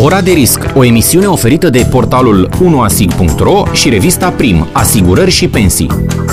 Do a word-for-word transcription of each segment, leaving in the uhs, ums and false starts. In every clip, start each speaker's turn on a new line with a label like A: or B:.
A: Ora de risc, o emisiune oferită de portalul unu asig punct ro și revista Prim, Asigurări și Pensii.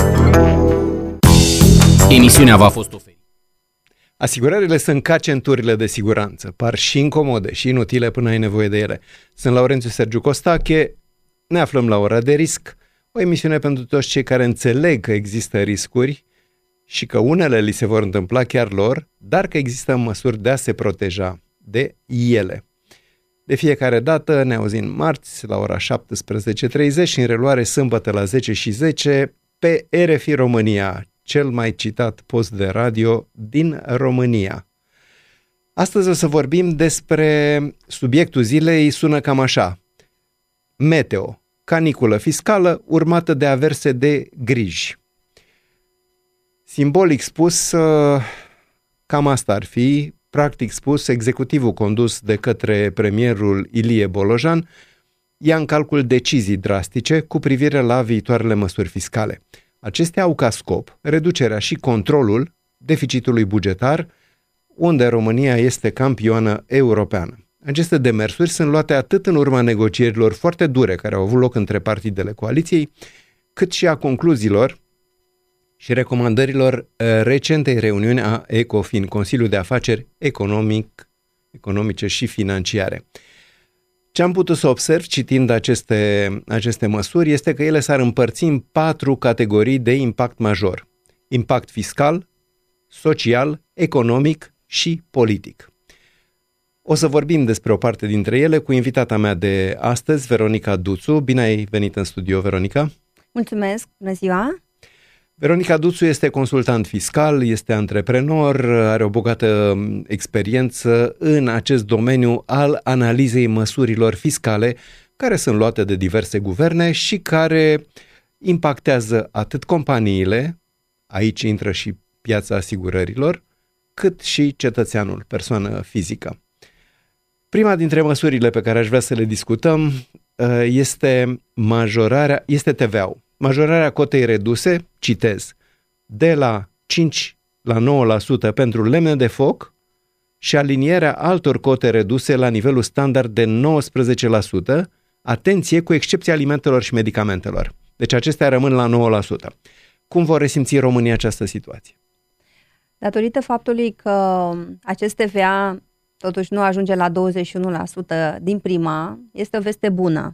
A: Emisiunea v-a fost oferită.
B: Asigurările sunt ca centurile de siguranță, par și incomode și inutile până ai nevoie de ele. Sunt Laurențiu Sergiu Costache, ne aflăm la Ora de risc, o emisiune pentru toți cei care înțeleg că există riscuri și că unele li se vor întâmpla chiar lor, dar că există măsuri de a se proteja de ele. De fiecare dată ne auzim marți la ora șaptesprezece treizeci și în reluare sâmbătă la zece și zece pe R F I România, cel mai citat post de radio din România. Astăzi o să vorbim despre subiectul zilei, sună cam așa: meteo, caniculă fiscală urmată de averse de griji. Simbolic spus, cam asta ar fi. Practic spus, executivul condus de către premierul Ilie Bolojan ia în calcul decizii drastice cu privire la viitoarele măsuri fiscale. Acestea au ca scop reducerea și controlul deficitului bugetar, unde România este campioană europeană. Aceste demersuri sunt luate atât în urma negocierilor foarte dure care au avut loc între partidele coaliției, cât și a concluziilor și recomandărilor recentei reuniuni a ECOFIN, Consiliul de Afaceri Economic, Economice și Financiare. Ce am putut să observ citind aceste, aceste măsuri este că ele s-ar împărți în patru categorii de impact major: impact fiscal, social, economic și politic. O să vorbim despre o parte dintre ele cu invitata mea de astăzi, Veronica Duțu. Bine ai venit în studio, Veronica!
C: Mulțumesc! Bună ziua!
B: Veronica Duțu este consultant fiscal, este antreprenor, are o bogată experiență în acest domeniu al analizei măsurilor fiscale care sunt luate de diverse guverne și care impactează atât companiile, aici intră și piața asigurărilor, cât și cetățeanul, persoană fizică. Prima dintre măsurile pe care aș vrea să le discutăm este majorarea, este T V A-ul. Majorarea cotei reduse, citez, de la cinci la nouă la sută pentru lemne de foc și alinierea altor cote reduse la nivelul standard de nouăsprezece la sută, atenție, cu excepția alimentelor și medicamentelor. Deci acestea rămân la nouă la sută. Cum vor resimți România această situație? Datorită
C: faptului că acest T V A totuși nu ajunge la douăzeci și unu la sută din prima, este o veste bună.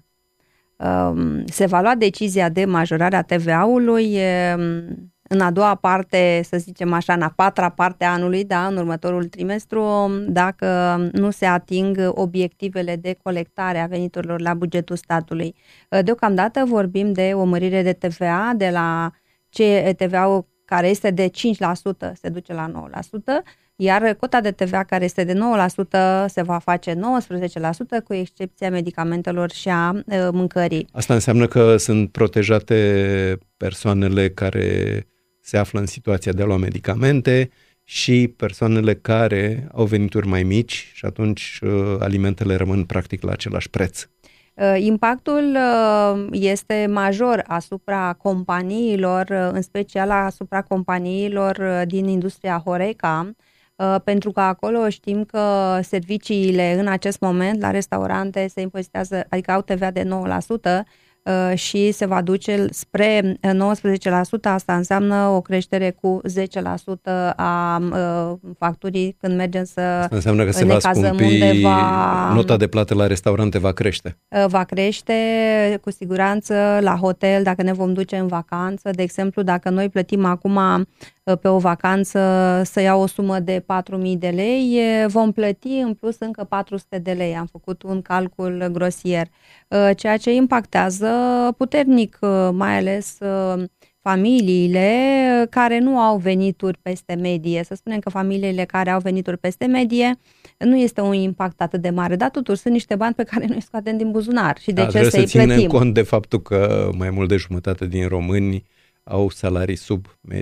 C: Se va lua decizia de majorare a T V A-ului în a doua parte, să zicem așa, în a patra parte a anului, da, în următorul trimestru, dacă nu se ating obiectivele de colectare a veniturilor la bugetul statului. Deocamdată vorbim de o mărire de T V A de la ce T V A-ul care este de cinci la sută se duce la nouă la sută, iar cota de T V A care este de nouă la sută se va face nouăsprezece la sută, cu excepția medicamentelor și a e, mâncării.
B: Asta înseamnă că sunt protejate persoanele care se află în situația de a lua medicamente și persoanele care au venituri mai mici și atunci alimentele rămân practic la același preț.
C: Impactul este major asupra companiilor, în special asupra companiilor din industria Horeca, pentru că acolo știm că serviciile în acest moment la restaurante se impozitează, adică au T V A de nouă la sută și se va duce spre nouăsprezece la sută. Asta înseamnă o creștere cu zece la sută a facturii când mergem să
B: Asta înseamnă că se va scumpi, undeva, nota de plată la restaurante va crește.
C: Va crește, cu siguranță, la hotel, dacă ne vom duce în vacanță. De exemplu, dacă noi plătim acum pe o vacanță să iau o sumă de patru mii de lei, vom plăti în plus încă patru sute de lei. Am făcut un calcul grosier, ceea ce impactează puternic, mai ales familiile care nu au venituri peste medie. Să spunem că familiile care au venituri peste medie nu este un impact atât de mare, dar totuși sunt niște bani pe care noi scoatem din buzunar și de
B: da,
C: ce să-i plătim.
B: Trebuie să ținem cont de faptul că mai mult de jumătate din români au salarii sub medie.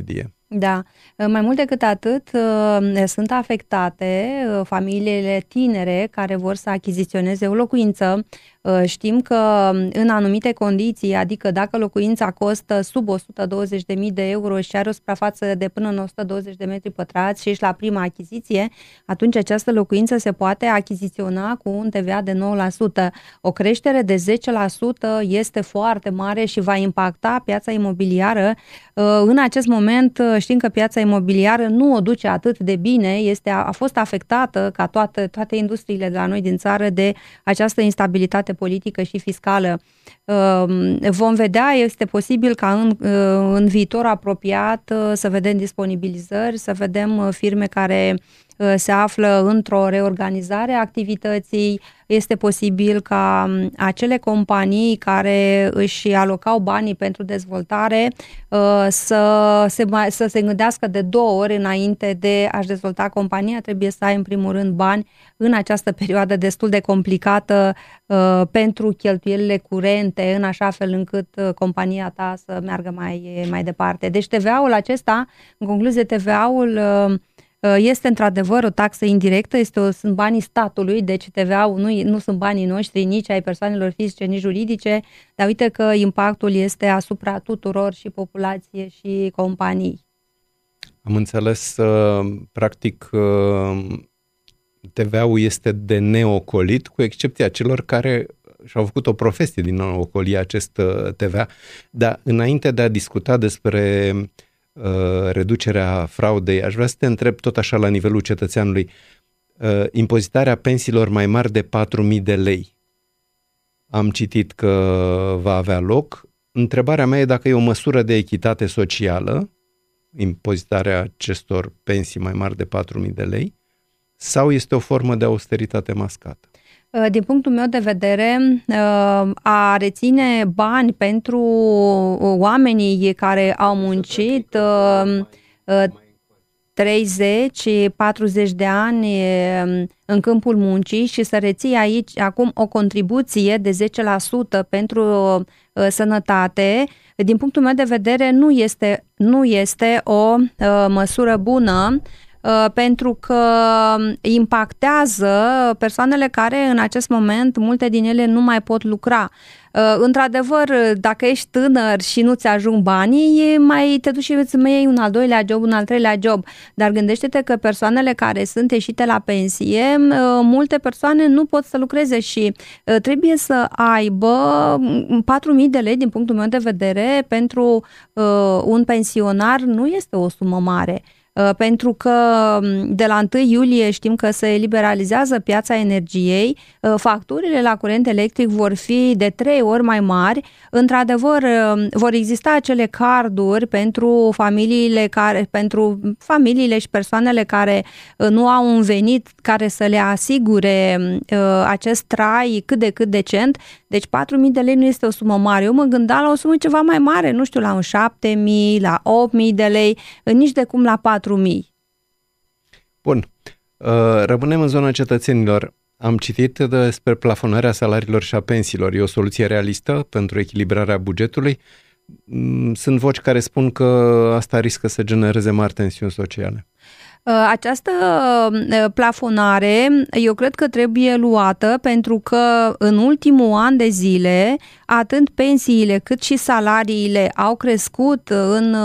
C: Da, mai mult decât atât, sunt afectate familiile tinere care vor să achiziționeze o locuință. Știm că în anumite condiții, adică dacă locuința costă sub o sută douăzeci de mii de euro și are o suprafață de până în o sută douăzeci de metri pătrați și ești la prima achiziție, atunci această locuință se poate achiziționa cu un T V A de nouă la sută. O creștere de zece la sută este foarte mare și va impacta piața imobiliară. În acest moment știm că piața imobiliară nu o duce atât de bine, este, a fost afectată ca toate, toate industriile de la noi din țară de această instabilitate politică și fiscală. Vom vedea, este posibil ca în, în viitor apropiat să vedem disponibilizări, să vedem firme care se află într-o reorganizare a activității. Este posibil ca acele companii care își alocau banii pentru dezvoltare să se, mai, să se gândească de două ori înainte de a-și dezvolta compania. Trebuie să ai în primul rând bani în această perioadă destul de complicată pentru cheltuielile curente, în așa fel încât compania ta să meargă mai, mai departe. Deci T V A-ul acesta, în concluzie, T V A-ul este într-adevăr o taxă indirectă, este o, sunt banii statului, deci T V A-ul nu, nu sunt banii noștri, nici ai persoanelor fizice, nici juridice, dar uite că impactul este asupra tuturor, și populație și companii.
B: Am înțeles, practic T V A-ul este de neocolit, cu excepția celor care și-au făcut o profesie din a ocoli acest T V A, dar înainte de a discuta despre reducerea fraudei, aș vrea să te întreb tot așa la nivelul cetățeanului, impozitarea pensiilor mai mari de patru mii de lei. Am citit că va avea loc. Întrebarea mea e dacă e o măsură de echitate socială, impozitarea acestor pensii mai mari de patru mii de lei, sau este o formă de austeritate mascată?
C: Din punctul meu de vedere, a reține bani pentru oamenii care au muncit treizeci patruzeci de ani în câmpul muncii și să reții aici acum o contribuție de zece la sută pentru sănătate, din punctul meu de vedere nu este, nu este o măsură bună, pentru că impactează persoanele care în acest moment, multe din ele nu mai pot lucra. Într-adevăr, dacă ești tânăr și nu-ți ajung banii, mai te duci și îți mai iei un al doilea job, un al treilea job. Dar gândește-te că persoanele care sunt ieșite la pensie, multe persoane nu pot să lucreze și trebuie să aibă patru mii de lei, din punctul meu de vedere, pentru un pensionar nu este o sumă mare. Pentru că de la întâi iulie știm că se liberalizează piața energiei, facturile la curent electric vor fi de trei ori mai mari. Într-adevăr, vor exista acele carduri pentru familiile care, pentru familiile și persoanele care nu au un venit care să le asigure acest trai cât de cât decent. Deci patru mii de lei nu este o sumă mare. Eu mă gândeam la o sumă ceva mai mare, nu știu, la un șapte mii, la opt mii de lei, nici de cum la patru mii.
B: Bun. Rămânem în zona cetățenilor. Am citit despre plafonarea salariilor și a pensiilor. E o soluție realistă pentru echilibrarea bugetului. Sunt voci care spun că asta riscă să genereze mari tensiuni sociale.
C: Această plafonare, eu cred că trebuie luată pentru că în ultimul an de zile, atât pensiile cât și salariile au crescut în,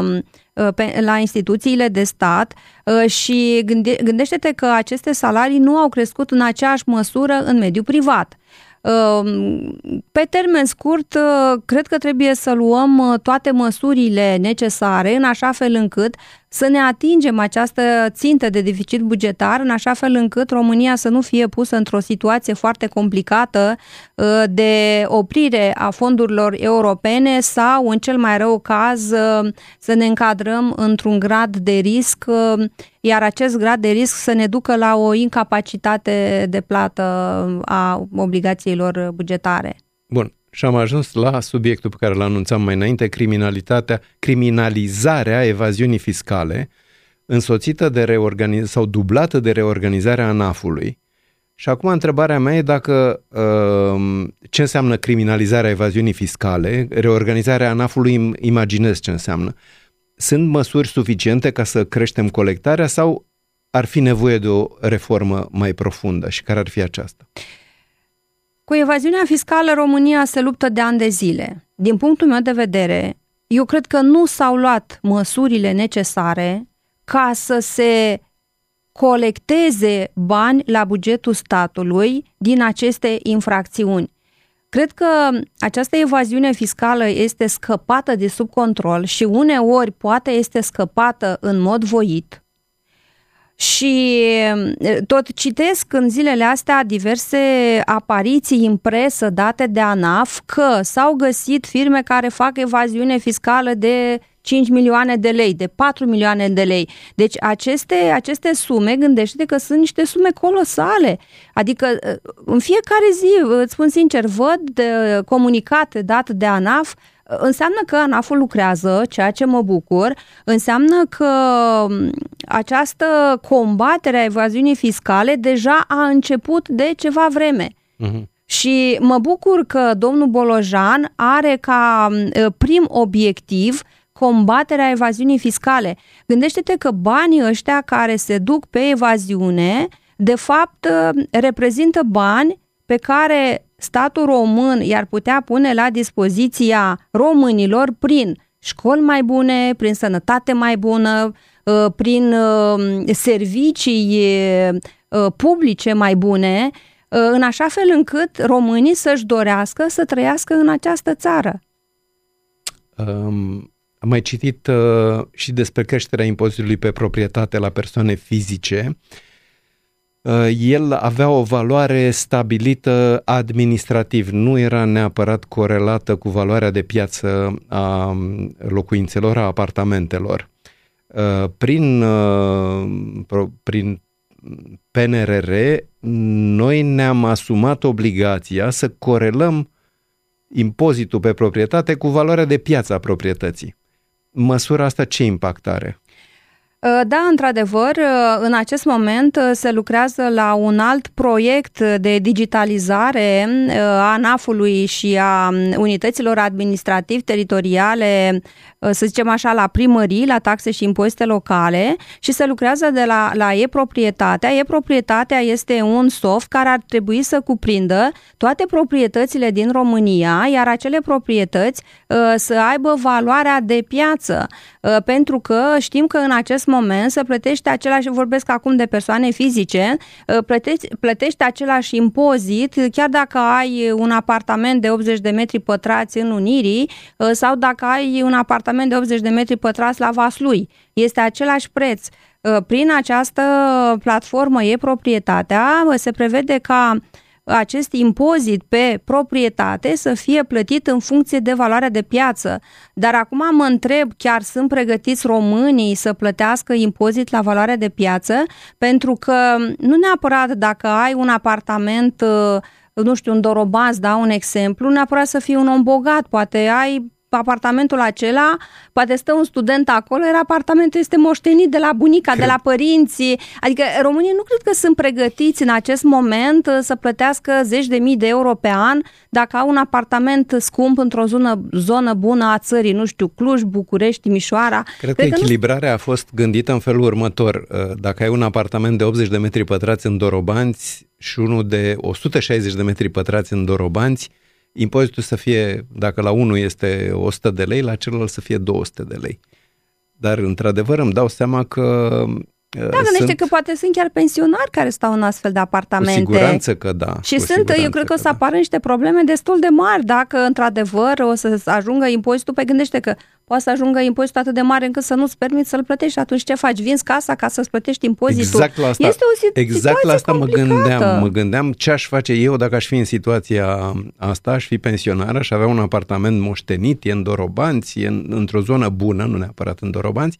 C: la instituțiile de stat și gânde, gândește-te că aceste salarii nu au crescut în aceeași măsură în mediul privat. Pe termen scurt, cred că trebuie să luăm toate măsurile necesare în așa fel încât să ne atingem această țintă de deficit bugetar, în așa fel încât România să nu fie pusă într-o situație foarte complicată de oprire a fondurilor europene sau, în cel mai rău caz, să ne încadrăm într-un grad de risc, iar acest grad de risc să ne ducă la o incapacitate de plată a obligațiilor bugetare.
B: Bun. Și am ajuns la subiectul pe care l anunțam mai înainte, criminalitatea, criminalizarea evaziunii fiscale, însoțită de reorganizare sau dublată de reorganizarea ANAF-ului. Și acum întrebarea mea e dacă ce înseamnă criminalizarea evaziunii fiscale, reorganizarea ANAF-ului, imaginez ce înseamnă. sunt măsuri suficiente ca să creștem colectarea sau ar fi nevoie de o reformă mai profundă și care ar fi aceasta?
C: Cu evaziunea fiscală România se luptă de ani de zile. Din punctul meu de vedere, eu cred că nu s-au luat măsurile necesare ca să se colecteze bani la bugetul statului din aceste infracțiuni. Cred că această evaziune fiscală este scăpată de sub control și uneori poate este scăpată în mod voit. Și tot citesc în zilele astea diverse apariții în presă date de ANAF că s-au găsit firme care fac evaziune fiscală de cinci milioane de lei, de patru milioane de lei. Deci aceste, aceste sume, gândește-te că sunt niște sume colosale. Adică în fiecare zi, îți spun sincer, văd de comunicate date de ANAF. Înseamnă că ANAF-ul lucrează, ceea ce mă bucur, înseamnă că această combatere a evaziunii fiscale deja a început de ceva vreme. Uh-huh. Și mă bucur că domnul Bolojan are ca prim obiectiv combaterea evaziunii fiscale. Gândește-te că banii ăștia care se duc pe evaziune, de fapt, reprezintă bani pe care statul român i-ar putea pune la dispoziția românilor prin școli mai bune, prin sănătate mai bună, prin servicii publice mai bune, în așa fel încât românii să-și dorească să trăiască în această țară.
B: Um, am mai citit uh, și despre creșterea impozitului pe proprietate la persoane fizice. El avea o valoare stabilită administrativ, nu era neapărat corelată cu valoarea de piață a locuințelor, a apartamentelor. Prin, prin P N R R, noi ne-am asumat obligația să corelăm impozitul pe proprietate cu valoarea de piață a proprietății. Măsura asta ce impact are?
C: Da, într-adevăr, în acest moment se lucrează la un alt proiect de digitalizare a ANAF-ului și a unităților administrativ-teritoriale, să zicem așa, la primării, la taxe și impozite locale și se lucrează de la, la e-proprietatea. E-proprietatea este un soft care ar trebui să cuprindă toate proprietățile din România, iar acele proprietăți să aibă valoarea de piață, pentru că știm că în acest moment se plătește același, vorbesc acum de persoane fizice, plătești, plătești același impozit chiar dacă ai un apartament de optzeci de metri pătrați în Unirii sau dacă ai un apartament de optzeci de metri pătrați la Vaslui. Este același preț. Prin această platformă e-proprietatea se prevede ca acest impozit pe proprietate să fie plătit în funcție de valoarea de piață. Dar acum mă întreb, chiar sunt pregătiți românii să plătească impozit la valoarea de piață? Pentru că nu neapărat dacă ai un apartament, nu știu, în Dorobanți, da, un exemplu, nu neapărat să fii un om bogat, poate ai apartamentul acela, poate stă un student acolo, iar apartamentul este moștenit de la bunica, cred. de la părinții. Adică românii nu cred că sunt pregătiți în acest moment să plătească zeci de mii de euro pe an dacă au un apartament scump într-o zonă, zonă bună a țării, nu știu, Cluj, București, Timișoara.
B: Cred, cred că, că echilibrarea nu... a fost gândită în felul următor. Dacă ai un apartament de optzeci de metri pătrați în Dorobanți și unul de o sută șaizeci de metri pătrați în Dorobanți, impozitul să fie, dacă la unul este o sută de lei, la celălalt să fie două sute de lei. Dar, într-adevăr, îmi dau seama că
C: Da, gândește sunt... că poate sunt chiar pensionari care stau în astfel de apartamente.
B: Cu siguranță că da.
C: Și sunt, eu cred că o să apară niște probleme destul de mari dacă, într-adevăr, o să ajungă impozitul. Pe gândește că poate să ajungă impozitul atât de mare încât să nu-ți permiți să-l plătești. Și atunci ce faci? Vinzi casa ca să-ți plătești impozitul.
B: Exact la asta,
C: este o situ-
B: exact la asta mă
C: complicată.
B: gândeam. Mă gândeam ce aș face eu dacă aș fi în situația asta, aș fi pensionară, aș avea un apartament moștenit, e în Dorobanți, e în, într-o zonă bună, nu neapărat în Dorobanți.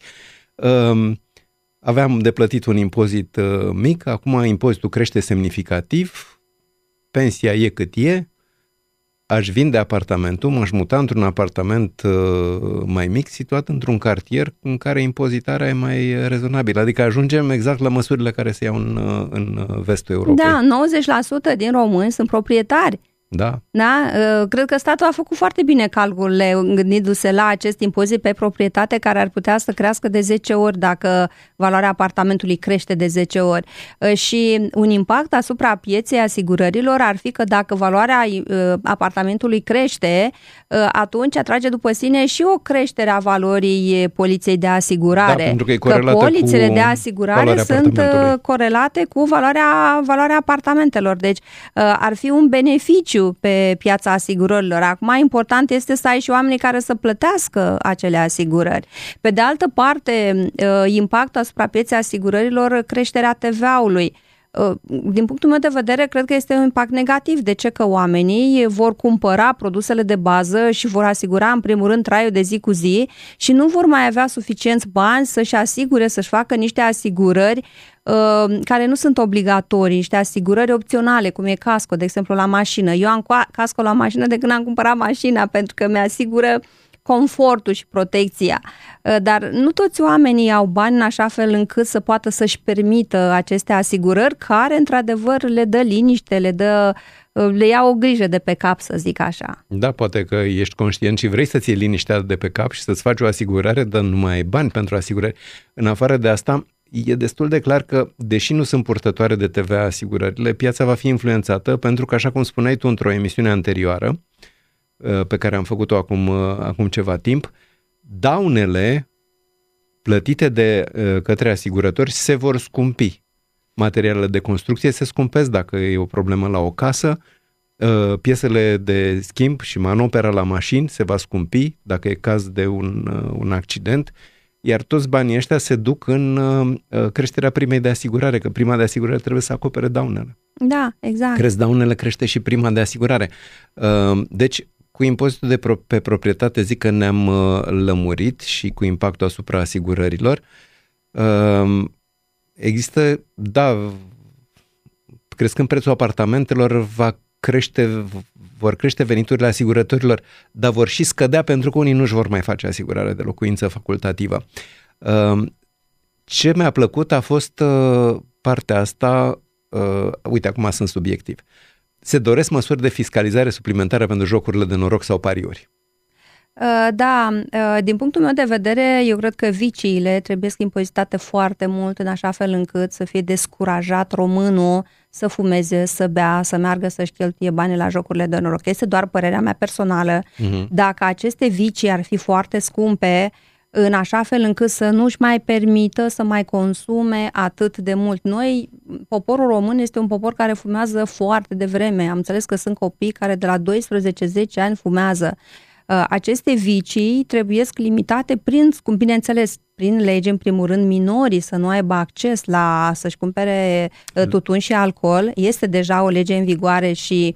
B: Um, Aveam de plătit un impozit uh, mic, acum impozitul crește semnificativ, pensia e cât e, aș vinde apartamentul, m-aș muta într-un apartament uh, mai mic, situat într-un cartier în care impozitarea e mai rezonabilă. Adică ajungem exact la măsurile care se iau în, în vestul Europei.
C: Da, nouăzeci la sută din români sunt proprietari.
B: Da.
C: Da? Cred că statul a făcut foarte bine calculele gândindu-se la acest impozit pe proprietate care ar putea să crească de zece ori dacă valoarea apartamentului crește de zece ori. Și un impact asupra pieței asigurărilor ar fi că dacă valoarea apartamentului crește, atunci atrage după sine și o creștere a valorii poliței de asigurare.
B: Da, pentru că e corelată
C: că polițele
B: cu
C: de asigurare sunt corelate cu valoarea, valoarea apartamentelor. Deci ar fi un beneficiu pe piața asigurărilor. Acum, important este să ai și oamenii care să plătească acele asigurări. Pe de altă parte, impactul asupra pieței asigurărilor, creșterea T V A-ului. Din punctul meu de vedere, cred că este un impact negativ. De ce? Că oamenii vor cumpăra produsele de bază și vor asigura, în primul rând, traiul de zi cu zi și nu vor mai avea suficienți bani să-și asigure, să-și facă niște asigurări uh, care nu sunt obligatorii, niște asigurări opționale, cum e casco, de exemplu, la mașină. Eu am casco la mașină de când am cumpărat mașina, pentru că mi-asigură confortul și protecția. Dar nu toți oamenii au bani în așa fel încât să poată să-și permită aceste asigurări care, într-adevăr, le dă liniște, le dă, le ia o grijă de pe cap, să zic așa.
B: Da, poate că ești conștient și vrei să-ți iei liniștea de pe cap și să-ți faci o asigurare, dar nu mai ai bani pentru asigurări. În afară de asta, e destul de clar că, deși nu sunt purtătoare de T V A asigurările, piața va fi influențată pentru că, așa cum spuneai tu într-o emisiune anterioară, pe care am făcut-o acum, acum ceva timp, daunele plătite de către asigurători se vor scumpi. Materialele de construcție se scumpesc dacă e o problemă la o casă, piesele de schimb și manopera la mașini se va scumpi dacă e caz de un, un accident, iar toți banii ăștia se duc în creșterea primei de asigurare, că prima de asigurare trebuie să acopere daunele.
C: Da, exact.
B: Cresc daunele, crește și prima de asigurare. Deci, cu impozitul de pro- pe proprietate zic că ne-am uh, lămurit și cu impactul asupra asigurărilor. Uh, există, da, crescând prețul apartamentelor, va crește, vor crește veniturile asigurătorilor, dar vor și scădea pentru că unii nu-și vor mai face asigurare de locuință facultativă. Uh, ce mi-a plăcut a fost uh, partea asta, uh, uite, acum sunt subiectiv. Se doresc măsuri de fiscalizare suplimentară pentru jocurile de noroc sau pariuri?
C: Da, din punctul meu de vedere, eu cred că viciile trebuie impozitate foarte mult în așa fel încât să fie descurajat românul să fumeze, să bea, să meargă să-și cheltuie bani la jocurile de noroc. Este doar părerea mea personală. Uh-huh. Dacă aceste vicii ar fi foarte scumpe, în așa fel încât să nu-și mai permită să mai consume atât de mult. Noi, poporul român este un popor care fumează foarte devreme. Am înțeles că sunt copii care de la doisprezece zece ani fumează. Aceste vicii trebuiesc limitate prin, bineînțeles, prin lege, în primul rând, minorii să nu aibă acces la să-și cumpere tutun și alcool. Este deja o lege în vigoare și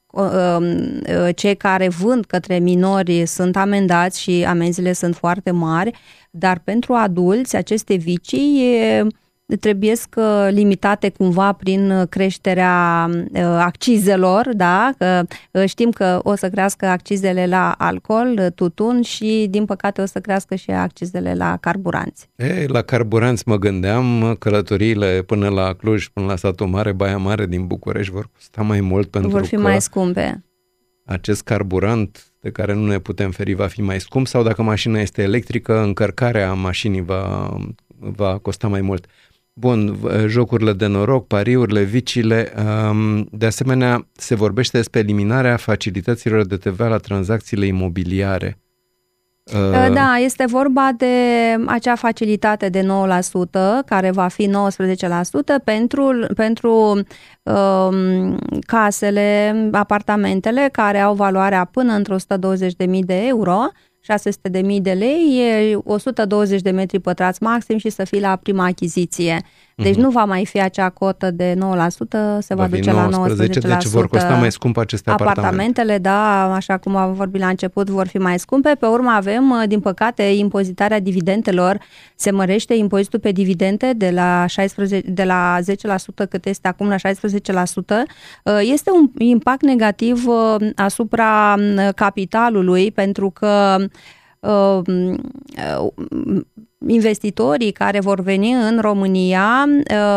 C: cei care vând către minori sunt amendați și amenziile sunt foarte mari, dar pentru adulți aceste vicii trebuiesc limitate cumva prin creșterea accizelor, da? Că știm că o să crească accizele la alcool, tutun și din păcate o să crească și accizele la carburanți.
B: Ei, la carburanți mă gândeam, călătoriile până la Cluj, până la Satul Mare, Baia Mare din București vor costa mai mult pentru că
C: vor fi mai scumpe.
B: Acest carburant de care nu ne putem feri va fi mai scump sau dacă mașina este electrică, încărcarea mașinii va, va costa mai mult. Bun, jocurile de noroc, pariurile, viciile, de asemenea se vorbește despre eliminarea facilităților de T V A la tranzacțiile imobiliare.
C: Da, este vorba de acea facilitate de nouă la sută care va fi nouăsprezece la sută pentru, pentru um, casele, apartamentele care au valoarea până într-o o sută douăzeci de mii de euro, șase sute de mii de lei, o sută douăzeci de metri pătrați maxim și să fie la prima achiziție. Deci uh-huh. nu va mai fi acea cotă de nouă la sută, se va, va duce la nouăsprezece la sută.
B: Deci vor costa mai scump aceste apartamente.
C: Apartamentele, da, așa cum am vorbit la început, vor fi mai scumpe. Pe urmă avem, din păcate, impozitarea dividendelor. Se mărește impozitul pe dividende de la, șaisprezece, de la zece la sută cât este acum la șaisprezece la sută. Este un impact negativ asupra capitalului pentru că investitorii care vor veni în România,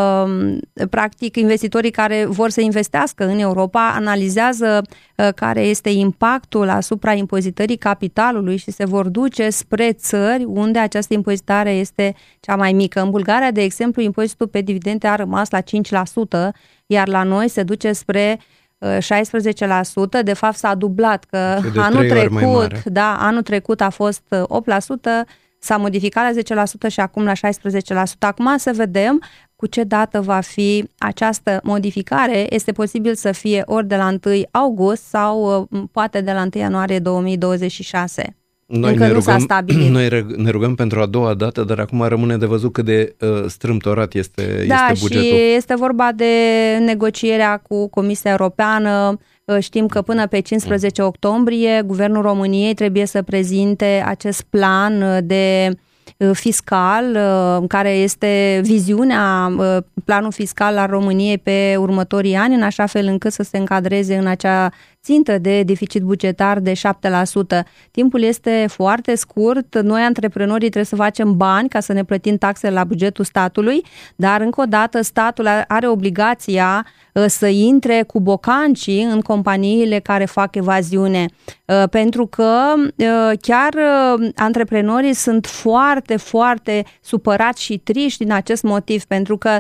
C: practic investitorii care vor să investească în Europa, analizează care este impactul asupra impozitării capitalului și se vor duce spre țări unde această impozitare este cea mai mică. În Bulgaria, de exemplu, impozitul pe dividende a rămas la cinci la sută, iar la noi se duce spre șaisprezece la sută, de fapt s-a dublat, că anul trecut, da, anul trecut a fost opt la sută, s-a modificat la zece la sută și acum la șaisprezece la sută. Acum să vedem cu ce dată va fi această modificare. Este posibil să fie ori de la întâi august sau poate de la întâi ianuarie două mii douăzeci și șase.
B: Noi
C: Încă
B: ne
C: nu
B: rugăm,
C: s-a stabilit.
B: Noi ne rugăm pentru a doua dată, dar acum rămâne de văzut cât de uh, strâmtorat este,
C: da,
B: este bugetul.
C: Da, și este vorba de negocierea cu Comisia Europeană. Știm că până pe cincisprezece octombrie Guvernul României trebuie să prezinte acest plan de fiscal, care este viziunea, planul fiscal al României pe următorii ani, în așa fel încât să se încadreze în acea țintă de deficit bugetar de șapte la sută. Timpul este foarte scurt, noi antreprenorii trebuie să facem bani ca să ne plătim taxele la bugetul statului, dar încă o dată statul are obligația să intre cu bocancii în companiile care fac evaziune, pentru că chiar antreprenorii sunt foarte, foarte supărați și triști din acest motiv, pentru că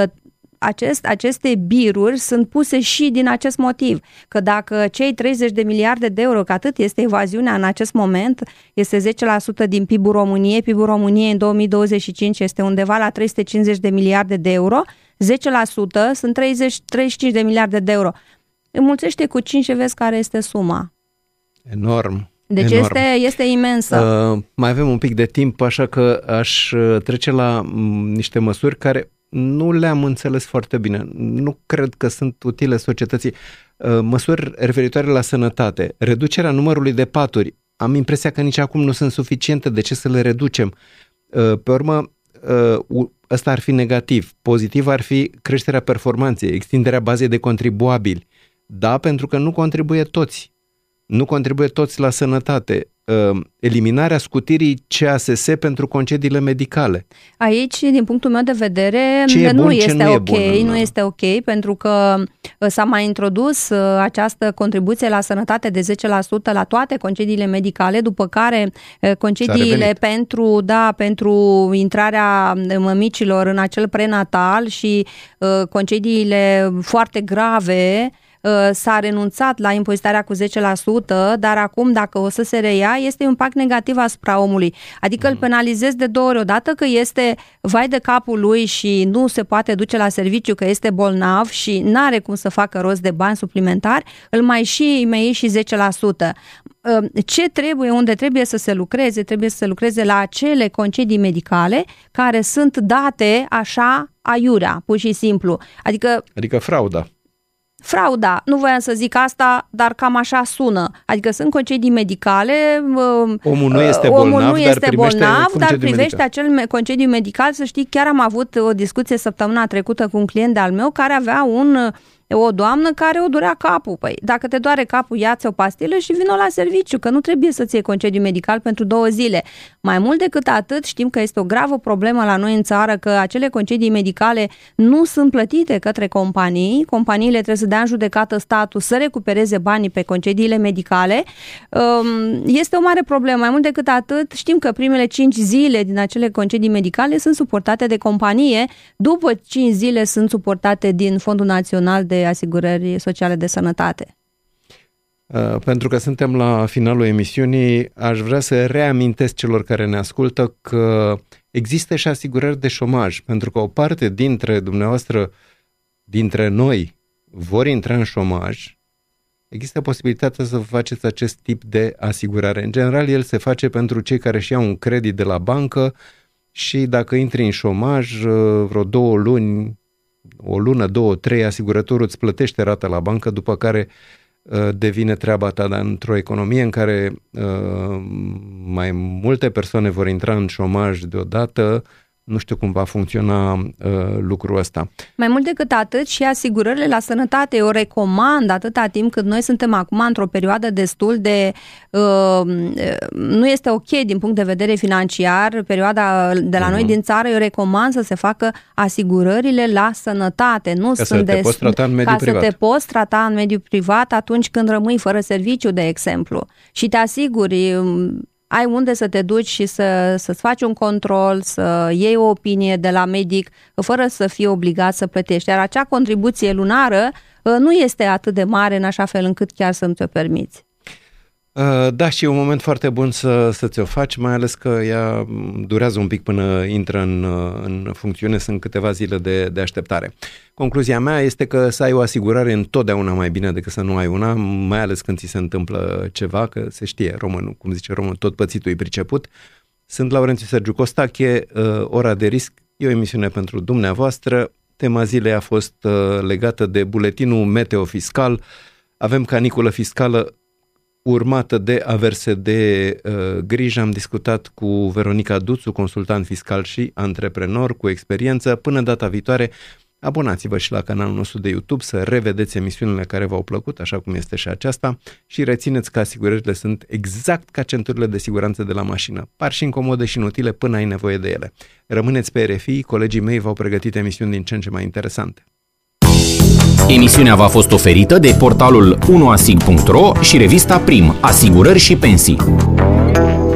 C: Acest, aceste biruri sunt puse și din acest motiv, că dacă cei treizeci de miliarde de euro, că atât este evaziunea în acest moment, este zece la sută din P I B-ul României, P I B-ul României în două mii douăzeci și cinci este undeva la trei sute cincizeci de miliarde de euro, zece la sută sunt treizeci, treizeci și cinci de miliarde de euro. Înmulțește cu cinci și vezi care este suma.
B: Enorm.
C: Deci
B: Enorm.
C: este, este imensă.
B: Uh, mai avem un pic de timp, așa că aș trece la m, niște măsuri care nu le-am înțeles foarte bine. Nu cred că sunt utile societății. Măsuri referitoare la sănătate. Reducerea numărului de paturi. Am impresia că nici acum nu sunt suficiente. De ce să le reducem? Pe urmă, ăsta ar fi negativ. Pozitiv ar fi creșterea performanței, extinderea bazei de contribuabili. Da, pentru că nu contribuie toți. Nu contribuie toți la sănătate. Eliminarea scutirii C A S S pentru concediile medicale.
C: Aici, din punctul meu de vedere,
B: ce
C: nu
B: bun,
C: este
B: nu
C: ok,
B: e bun,
C: nu este ok, pentru că s-a mai introdus această contribuție la sănătate de zece la sută la toate concediile medicale, după care concediile pentru, da, pentru intrarea mămicilor în acel prenatal și concediile foarte grave, s-a renunțat la impozitarea cu zece la sută, dar acum dacă o să se reia, este un impact negativ asupra omului. Adică îl penalizezi de două ori, odată că este vai de capul lui și nu se poate duce la serviciu, că este bolnav și n-are cum să facă rost de bani suplimentari, îl mai și mai iei și zece la sută. Ce trebuie, unde trebuie să se lucreze? Trebuie să se lucreze la acele concedii medicale care sunt date așa aiurea, pur și simplu. Adică,
B: adică frauda.
C: Frauda, nu voiam să zic asta, dar cam așa sună. Adică sunt concedii medicale,
B: omul nu este bolnav,
C: omul nu este
B: dar privește,
C: bolnav, dar privește
B: medical.
C: acel concediu medical. Să știi, chiar am avut o discuție săptămâna trecută cu un client de-al meu care avea un... o doamnă care o durea capul. Păi, dacă te doare capul, ia-ți o pastilă și vino la serviciu, că nu trebuie să-ți iei concediu medical pentru două zile. Mai mult decât atât, știm că este o gravă problemă la noi în țară, că acele concedii medicale nu sunt plătite către companii. Companiile trebuie să dea în judecată statul să recupereze banii pe concediile medicale. Este o mare problemă. Mai mult decât atât, știm că primele cinci zile din acele concedii medicale sunt suportate de companie, după cinci zile sunt suportate din Fondul Național de Asigurări Sociale de Sănătate.
B: Pentru că suntem la finalul emisiunii, aș vrea să reamintesc celor care ne ascultă că există și asigurări de șomaj, pentru că o parte dintre dumneavoastră, dintre noi, vor intra în șomaj. Există posibilitatea să faceți acest tip de asigurare. În general, el se face pentru cei care își iau un credit de la bancă și dacă intri în șomaj, vreo două luni, o lună, două, trei, asigurătorul îți plătește rata la bancă, după care uh, devine treaba ta. Dar într-o economie în care uh, mai multe persoane vor intra în șomaj deodată, Nu știu cum va funcționa uh, lucrul ăsta.
C: Mai mult decât atât, și asigurările la sănătate, eu recomand atâta timp cât noi suntem acum într-o perioadă destul de... Uh, nu este ok din punct de vedere financiar, perioada de la uh-huh. noi din țară, eu recomand să se facă asigurările la sănătate. Nu
B: ca
C: sunt
B: să te
C: de,
B: poți trata în mediul
C: ca
B: privat.
C: să te poți trata în mediul privat atunci când rămâi fără serviciu, de exemplu. Și te asiguri... ai unde să te duci și să, să-ți faci un control, să iei o opinie de la medic, fără să fii obligat să plătești. Iar acea contribuție lunară nu este atât de mare în așa fel încât chiar să-mi ți-o permiți.
B: Da, și e un moment foarte bun să, să ți-o faci, mai ales că ea durează un pic până intră în, în funcțiune, sunt câteva zile de, de așteptare. Concluzia mea este că să ai o asigurare întotdeauna mai bine decât să nu ai una, mai ales când ți se întâmplă ceva, că se știe românul, cum zice românul, tot pățitul e priceput. Sunt Laurențiu Sergiu Costache, Ora de Risc, e o emisiune pentru dumneavoastră. Tema zilei a fost legată de buletinul meteo fiscal. Avem caniculă fiscală urmată de averse de uh, grijă. Am discutat cu Veronica Duțu, consultant fiscal și antreprenor cu experiență. Până data viitoare, abonați-vă și la canalul nostru de YouTube să revedeți emisiunile care v-au plăcut, așa cum este și aceasta, și rețineți că asigurările sunt exact ca centurile de siguranță de la mașină. Par și incomode și inutile până ai nevoie de ele. Rămâneți pe R F I, colegii mei v-au pregătit emisiuni din ce în ce mai interesante.
A: Emisiunea v-a fost oferită de portalul unu asig punct ro și revista Prim, Asigurări și Pensii.